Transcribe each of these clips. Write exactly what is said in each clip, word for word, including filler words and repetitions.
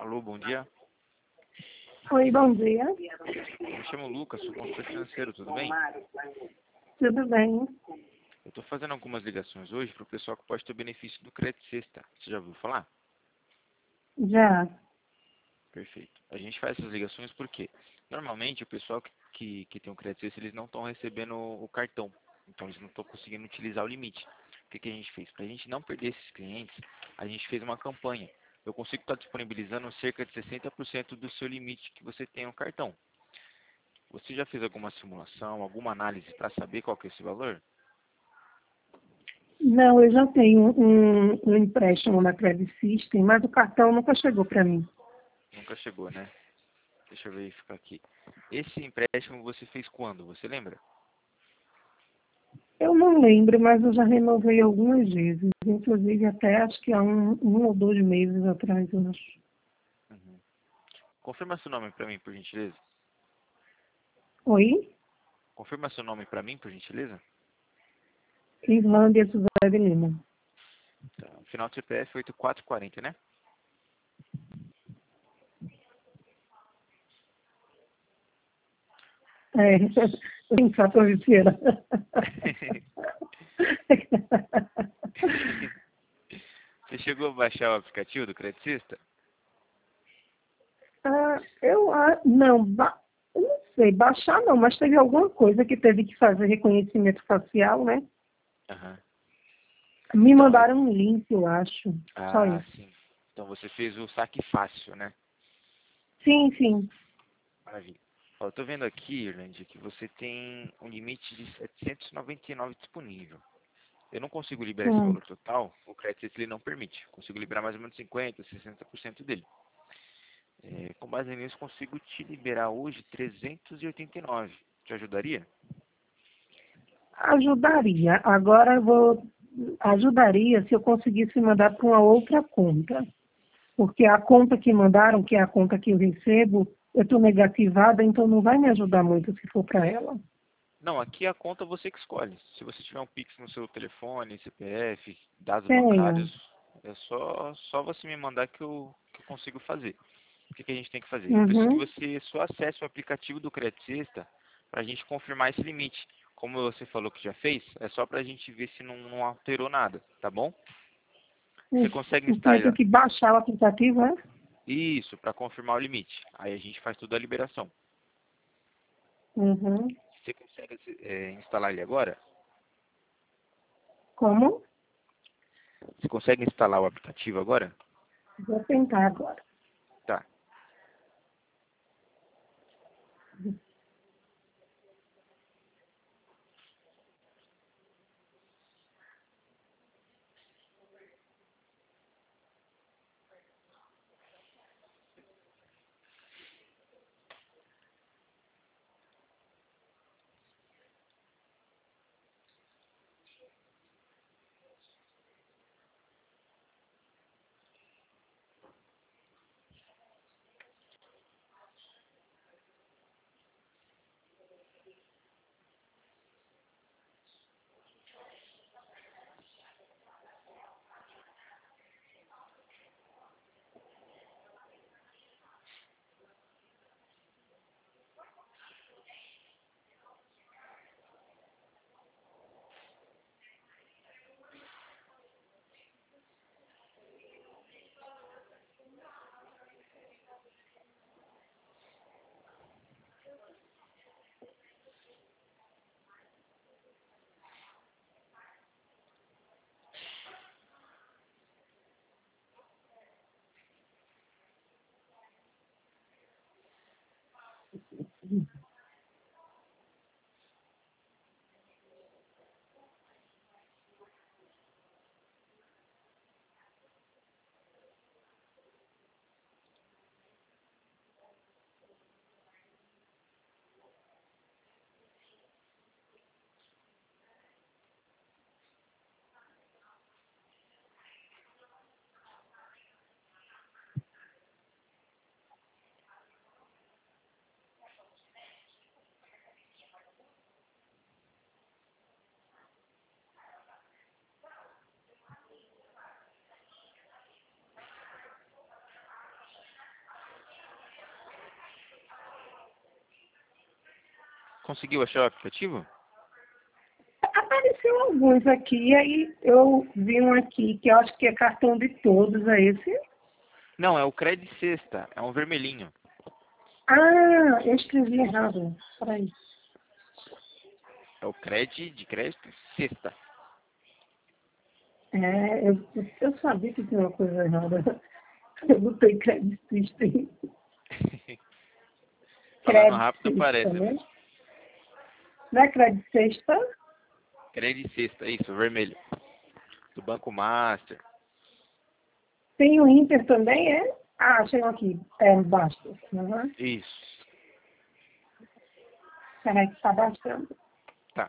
Alô, bom dia. Oi, bom dia. Eu me chamo Lucas, sou consultor financeiro, tudo bem? Tudo bem? Eu estou fazendo algumas ligações hoje para o pessoal que pode ter o benefício do Crédito Sexta. Você já ouviu falar? Já. Perfeito. A gente faz essas ligações porque, normalmente, o pessoal que, que, que tem o Crédito Sexta, eles não estão recebendo o cartão. Então, eles não estão conseguindo utilizar o limite. O que, que a gente fez? Para a gente não perder esses clientes, a gente fez uma campanha. Eu consigo estar disponibilizando cerca de sessenta por cento do seu limite que você tem no cartão. Você já fez alguma simulação, alguma análise para saber qual que é esse valor? Não, eu já tenho um, um empréstimo na Credit System, mas o cartão nunca chegou para mim. Nunca chegou, né? Deixa eu verificar aqui. Esse empréstimo você fez quando? Você lembra? Eu não lembro, mas eu já renovei algumas vezes. Inclusive até acho que há um, um ou dois meses atrás, eu acho. Uhum. Confirma seu nome para mim, por gentileza. Oi? Confirma seu nome para mim, por gentileza. Islândia Suzé de Lima. Tá. Final do C P F oito quatro quatro zero, né? É, em Santa Viciera. Você chegou a baixar o aplicativo do Credicista? Ah, eu ah, não, ba, eu não sei, baixar não, mas teve alguma coisa que teve que fazer reconhecimento facial, né? Aham. Me Então, é... mandaram um link, eu acho. Só Ah, isso. sim. Então você fez o saque fácil, né? Sim, sim. Maravilha. Ó, eu tô vendo aqui, Irlande, que você tem um limite de setecentos e noventa e nove disponível. Eu não consigo liberar esse Hum. valor total, o crédito ele não permite. Consigo liberar mais ou menos cinquenta, sessenta por cento dele. É, com base nisso, consigo te liberar hoje trezentos e oitenta e nove. Te ajudaria? Ajudaria. Agora eu vou. Ajudaria se eu conseguisse mandar para uma outra conta. Porque a conta que mandaram, que é a conta que eu recebo, eu estou negativada, então não vai me ajudar muito se for para ela. Não, aqui a conta você que escolhe. Se você tiver um Pix no seu telefone, C P F, dados Tenho. bancários, é só, só você me mandar que eu, que eu consigo fazer. O que, que a gente tem que fazer? Eu preciso que Uhum. você só acesse o aplicativo do Crédito Sexta para a gente confirmar esse limite. Como você falou que já fez, é só para a gente ver se não, não alterou nada, tá bom? Você consegue Então eu tenho instalar que baixar o aplicativo, é? isso para confirmar o limite. Aí a gente faz toda a liberação. Uhum. Você consegue é, instalar ele agora? Como? Você consegue instalar o aplicativo agora? Vou tentar agora. Tá. Conseguiu achar o aplicativo? Apareceu alguns aqui, aí eu vi um aqui que eu acho que é cartão de todos, é esse? Não, é o Cred Sexta. É um vermelhinho. Ah, eu escrevi errado. Peraí. É o Cred de crédito Sexta. É, eu, eu sabia que tinha uma coisa errada. Eu botei crédito system. Falando Crédito rápido sexta, aparece né? mesmo. Não é crédito sexta? Cred Sexta, isso, vermelho. Do Banco Master. Tem o Inter também, é? Ah, achei um aqui. É, basta. Uhum. Isso. Peraí que está baixando. Tá.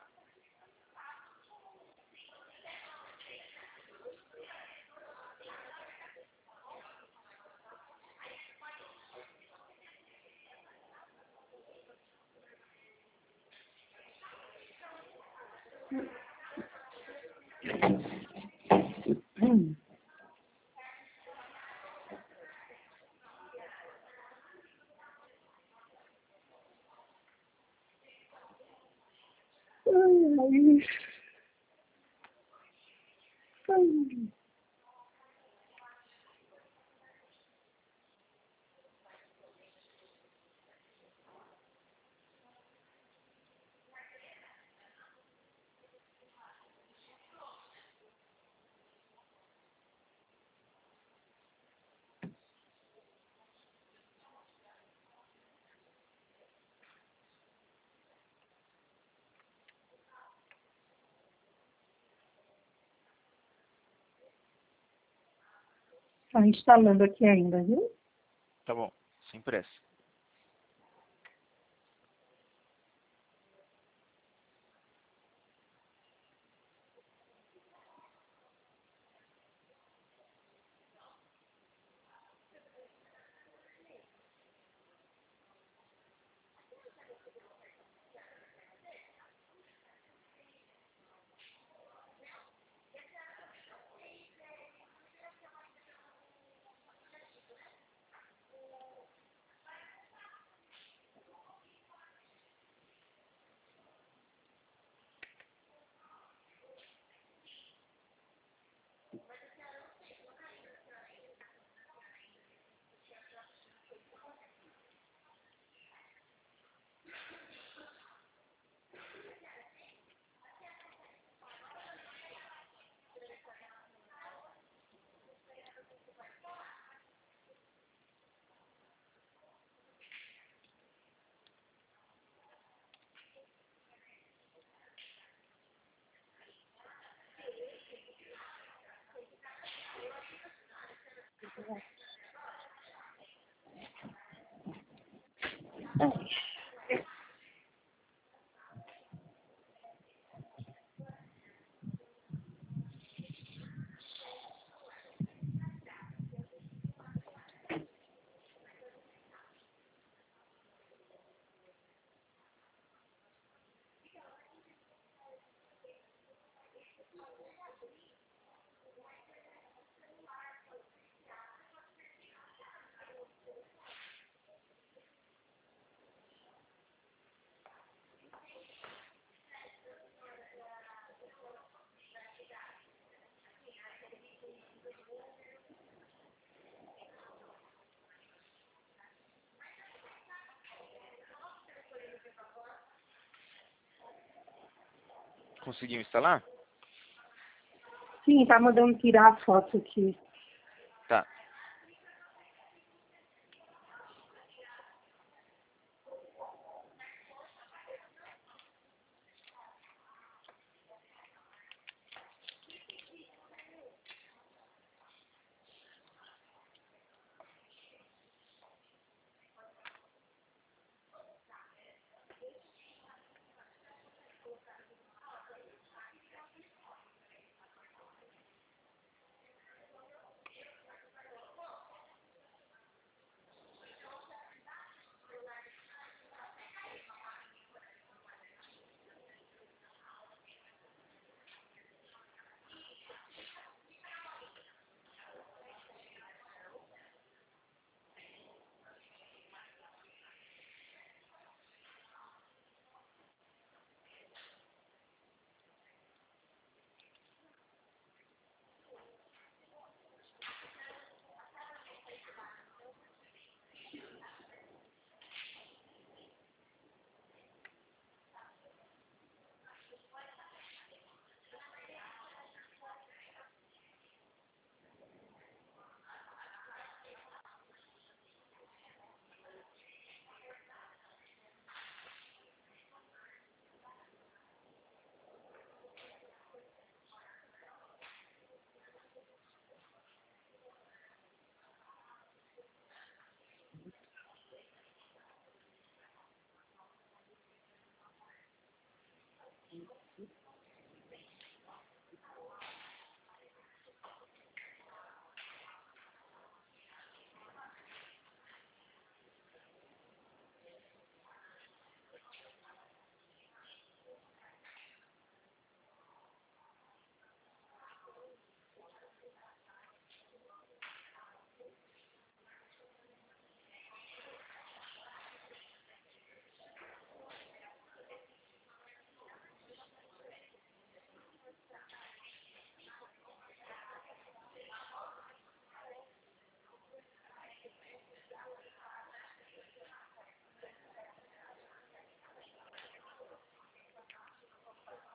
Hum. Ai, ai. Está instalando aqui ainda, viu? Tá bom. Sem pressa. Conseguiu instalar? Sim, tá mandando tirar a foto aqui. Tá.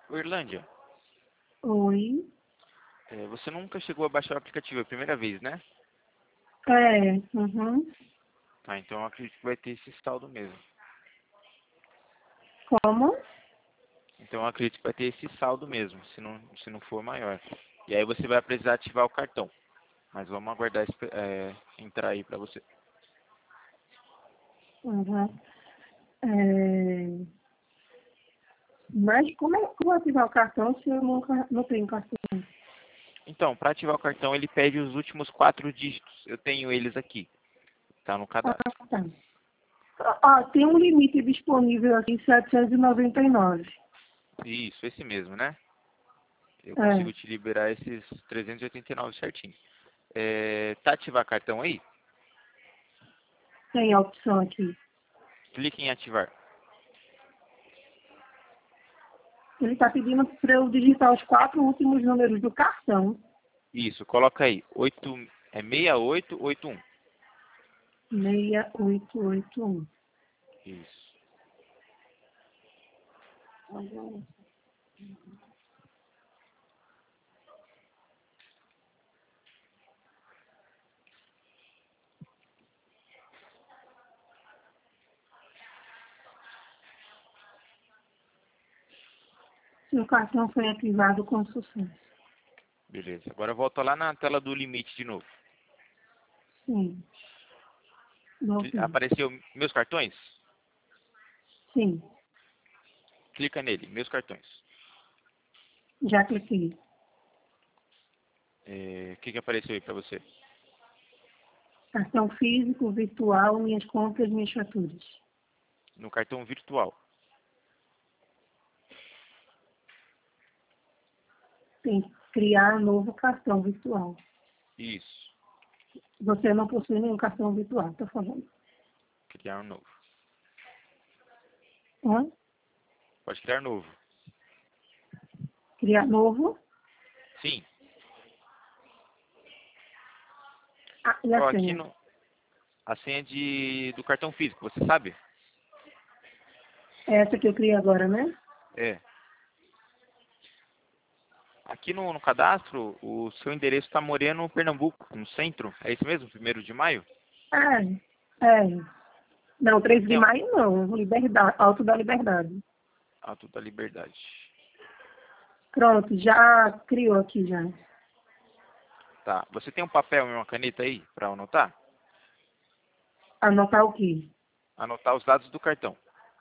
Ô, Irlândia, Oi. é, você nunca chegou a baixar o aplicativo, é a primeira vez, né? É, uhum. Tá, então eu acredito que vai ter esse saldo mesmo. Como? Então eu acredito que vai ter esse saldo mesmo, se não, se não for maior. E aí você vai precisar ativar o cartão. Mas vamos aguardar esse, é, entrar aí pra você. Uhum. É, mas como é que eu vou ativar o cartão se eu nunca não tenho cartão? Então, para ativar o cartão, ele pede os últimos quatro dígitos. Eu tenho eles aqui. Tá no Ah, cadastro. tá. Ah, tem um limite disponível aqui, setecentos e noventa e nove. Isso, esse mesmo, né? Eu É, consigo te liberar esses trezentos e oitenta e nove certinho. É, tá ativar cartão aí? tem a opção aqui. Clique em ativar. Ele está pedindo para eu digitar os quatro últimos números do cartão. Isso, coloca aí. oito, é seis oito oito um. seis oito oito um. Isso. Seu cartão foi ativado com sucesso. Beleza. Agora volta lá na tela do limite de novo. Sim, Cli- voltei. Apareceu meus cartões? Sim, Clica nele, meus cartões. já cliquei. É, o que, que apareceu aí para você? Cartão físico, virtual, minhas compras, minhas faturas. No cartão virtual. Tem que criar novo cartão virtual. Isso. Você não possui nenhum cartão virtual, estou falando. Criar um novo. Hã? Pode criar novo. Criar novo. Sim. Ah, e Ó, a aqui senha? no, a senha de, do cartão físico, você sabe? É essa que eu criei agora, né? É. Aqui no, no cadastro, o seu endereço está Moreno, Pernambuco, no centro. É isso mesmo? Primeiro de maio? É, é. Não, três de Tem maio não. Liberdade, Alto da Liberdade. Alto da Liberdade. Pronto, já criou aqui já. Tá. Você tem um papel e uma caneta aí para anotar? Anotar o quê? Anotar os dados do cartão.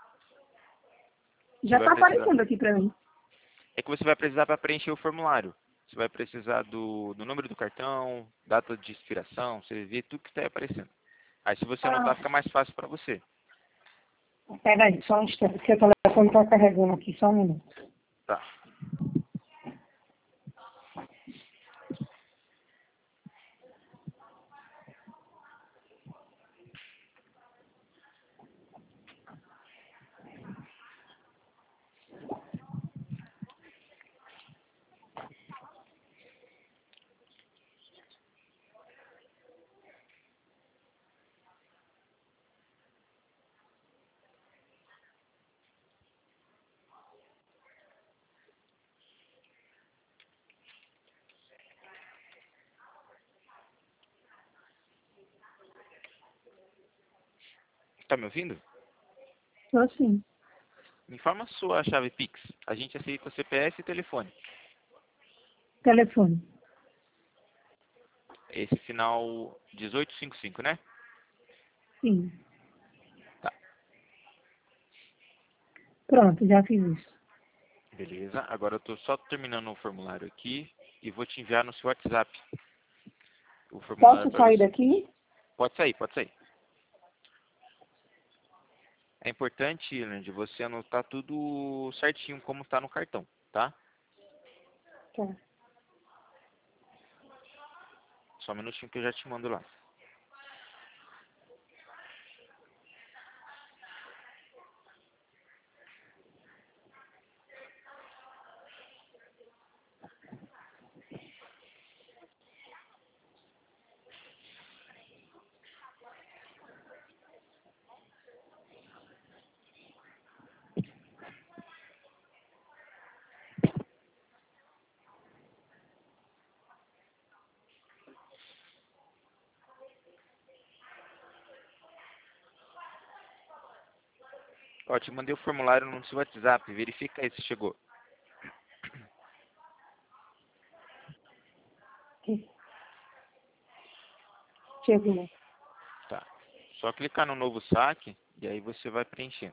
Você Já vai está precisar. aparecendo aqui para mim. É que você vai precisar para preencher o formulário. Você vai precisar do, do número do cartão, data de expiração, C V V, tudo que está aí aparecendo. Aí se você anotar, Ah, fica mais fácil para você. peraí, só um instante, porque o telefone está carregando aqui, só um minuto. Tá. Tá me ouvindo? Estou sim. Me informa a sua chave Pix. A gente aceita C P F e telefone. Telefone. Esse final dezoito cinquenta e cinco, né? Sim. Tá. Pronto, já fiz isso. Beleza. Agora eu tô só terminando o formulário aqui e vou te enviar no seu WhatsApp o formulário Posso para sair você. daqui? Pode sair, pode sair. É importante, Leandro, você anotar tudo certinho como está no cartão, tá? Tá. Só um minutinho que eu já te mando lá. Ó, te mandei o formulário no seu WhatsApp. Verifica aí se chegou. Chegou. Tá. Só clicar no novo saque e aí você vai preenchendo.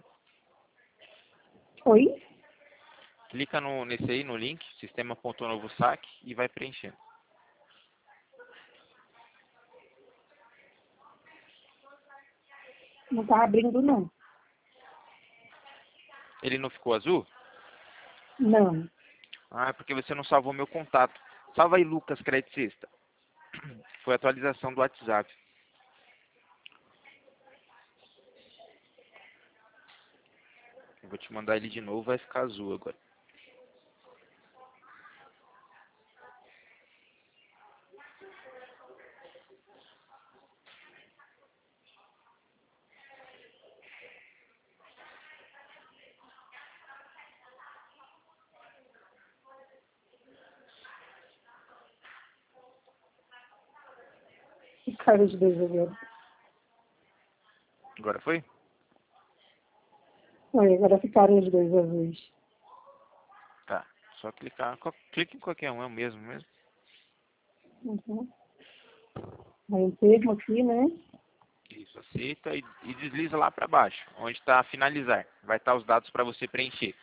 Oi? Clica no, nesse aí, no link, sistema.novo saque e vai preenchendo. Não tá abrindo, não. Ele não ficou azul? Não. Ah, é porque você não salvou meu contato. Salva aí, Lucas Crédito. Foi a atualização do WhatsApp. Eu vou te mandar ele de novo, vai ficar azul agora. Cara de dois azuis. Agora foi? Oi, agora ficaram os dois azuis. Tá. Só clicar. Clique em qualquer um, é o mesmo mesmo. Uhum. Aí o termo aqui, né? Isso, aceita e, e desliza lá para baixo, onde está finalizar. Vai estar os dados para você preencher.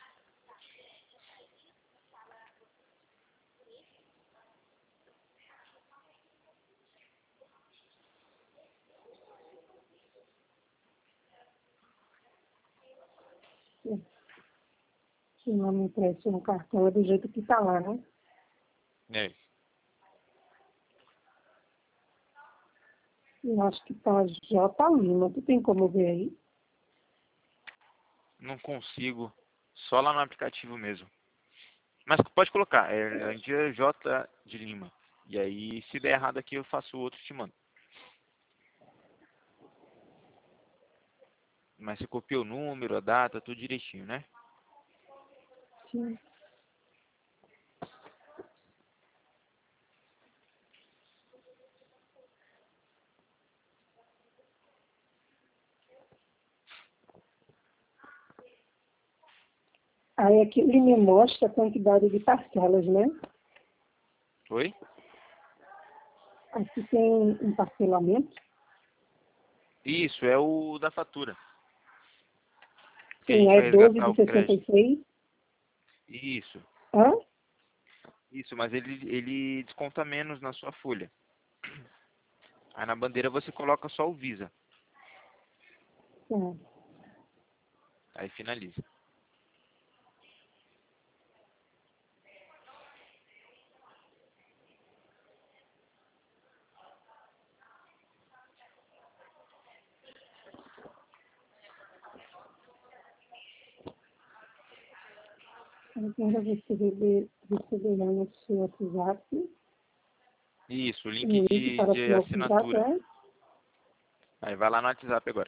Se não me empreste no cartão, é do jeito que tá lá, né? É. Eu acho que tá J Lima. Tu tem como ver aí? Não consigo. Só lá no aplicativo mesmo. Mas pode colocar. É Andia J de Lima. E aí, se der errado aqui, eu faço o outro e te mando. Mas você copia o número, a data, tudo direitinho, né? Sim. Aí aqui ele me mostra a quantidade de parcelas, né? Oi? Aqui tem um parcelamento. Isso, é o da fatura. Que a Sim, gente é vai doze resgatar de o sessenta crédito. e seis. Isso. Hã? Isso, mas ele, ele desconta menos na sua folha. Aí na bandeira você coloca só o Visa. Sim. Aí finaliza. Então, eu receber, receberá no seu WhatsApp. Isso, o link Um link de, para de assinar o contrato, assinatura. é? Aí vai lá no WhatsApp agora.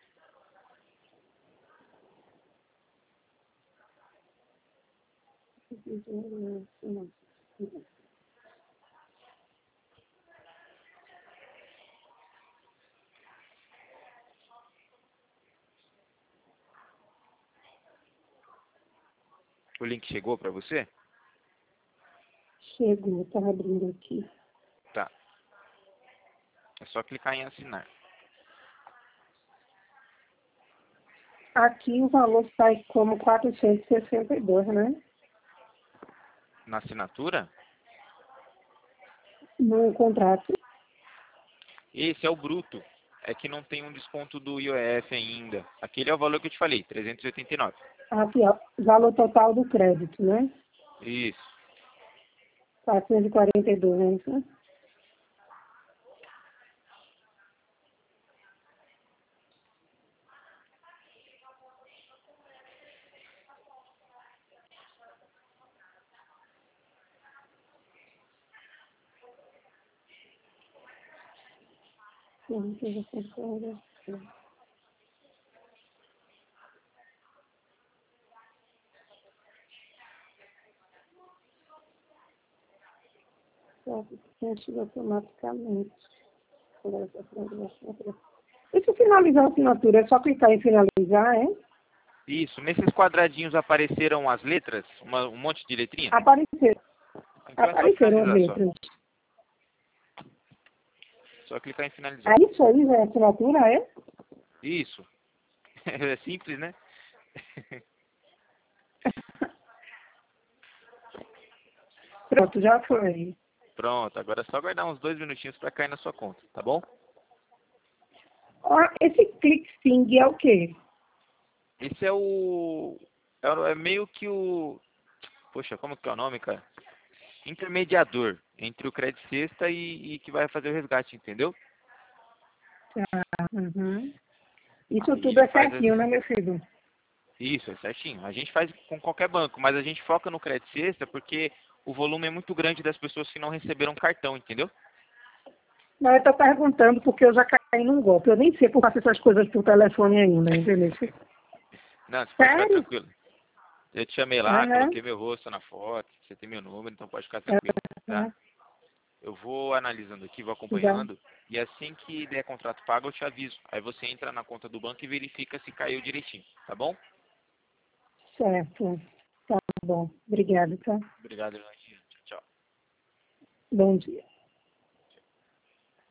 O link chegou para você? Chegou, tá abrindo aqui. Tá. É só clicar em assinar. Aqui o valor sai como quatrocentos e sessenta e dois, né? Na assinatura, No contrato. esse é o bruto. É que não tem um desconto do I O F ainda. Aquele é o valor que eu te falei, trezentos e oitenta e nove. Aqui, ó, valor total do crédito, né? Isso. quatrocentos e quarenta e dois, né? Preenchido automaticamente. E se finalizar a assinatura, é só clicar em finalizar, é? Isso, nesses quadradinhos apareceram as letras, uma- um monte de letrinha? Apareceram. Então é só Apareceram as finalizar só. letras. Só clicar em Ah, finalizar. isso aí já é assinatura, é? Isso. É simples, né? Pronto, já foi. Pronto, agora é só aguardar uns dois minutinhos para cair na sua conta, tá bom? Ó, esse ClickSing é o quê? Esse é o... É o- é meio que o... Poxa, como que é o nome, cara? Intermediador entre o Credit Sexta e, e que vai fazer o resgate, entendeu? Tá. Uhum. Isso Aí tudo ele é faz certinho, né, esse... meu filho? Isso, é certinho. A gente faz com qualquer banco, mas a gente foca no Credit Sexta porque o volume é muito grande das pessoas que não receberam cartão, entendeu? Não, eu estou perguntando porque eu já caí num golpe. Eu nem sei por fazer essas coisas por telefone ainda, entendeu? Não, você pode ficar Sério? tranquilo. Eu te chamei lá, Aham. coloquei meu rosto na foto, você tem meu número, então pode ficar tranquilo, tá? Aham. Eu vou analisando aqui, vou Já. acompanhando, e assim que der contrato pago eu te aviso. Aí você entra na conta do banco e verifica se caiu direitinho, tá bom? Certo. Tá bom. Obrigada, tá? Obrigado, Irlandinha. Tchau, tchau. Bom dia.